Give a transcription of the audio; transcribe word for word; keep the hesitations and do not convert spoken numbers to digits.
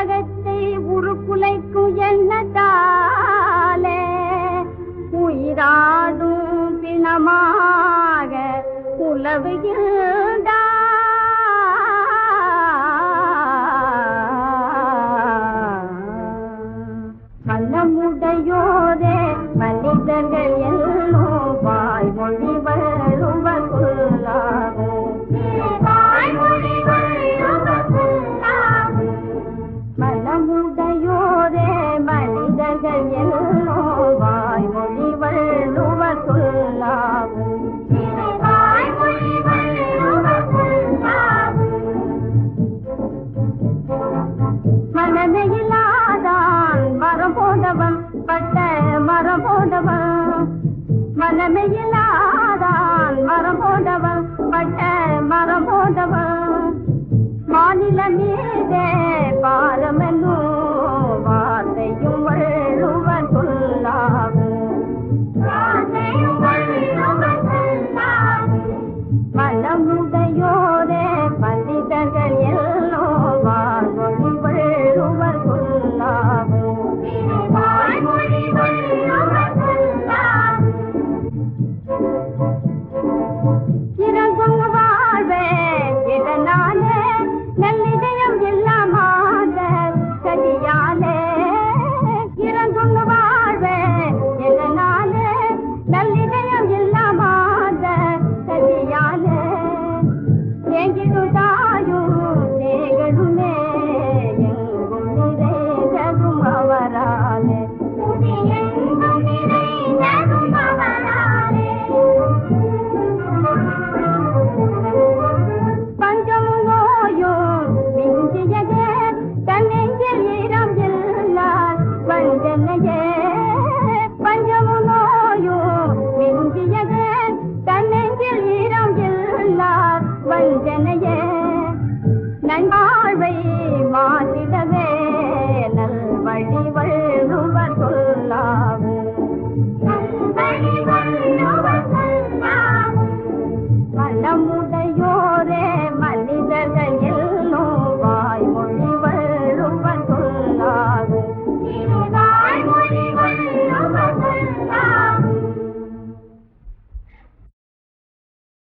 உலகத்தை உருக்குலைக்கும் எண்ணத்தாலே உயிராடும் பிணமாக உலவுகின்றார். மனமுடையோரே மனிதர்கள் எல்லோரும் வாய்மொழி வள்ளுவர் சொல்லாகும். மனமுடையோரே மனிதர்கள் எல்லோரும் வாய்மொழி வள்ளுவர் சொல்லாகும். மனமையிலாதான் மரம் போன்றவன் பட்ட மரம் போன்றவன். மனமையிலாதான் மரம் போன்றவன் பட்ட மரம் போன்றவன். மாநில மீதே பாரமென்னும் வார்த்தையும் வள்ளுவன் சொல்லாகும். மனமுடையோரே பண்டிதர்கள் எல்லோ வாய்மொழி வள்ளுவர் சொல்லாகும். இறங்கும் வாழ்வே இதனாலே நல்லிதயம் எல்லாமாக சரியாலே. இறங்கும் வாழ்வே இதனாலே நல்லிதயம் எல்லாமாக சரியாலே. எங்கிருந்தாயும் தேகடுமே எங்கும் நிறைந்ததும் அவராலே. பஞ்சமும் நோயும் மிஞ்சியதே தன்னெஞ்சில் ஈரம் இல்லார் வஞ்சனையே. பஞ்சமும் நோயும் மிஞ்சியதே தன்னெஞ்சில் ஈரம் இல்லார் வஞ்சனையே. நன்பாழ்வை மாற்றி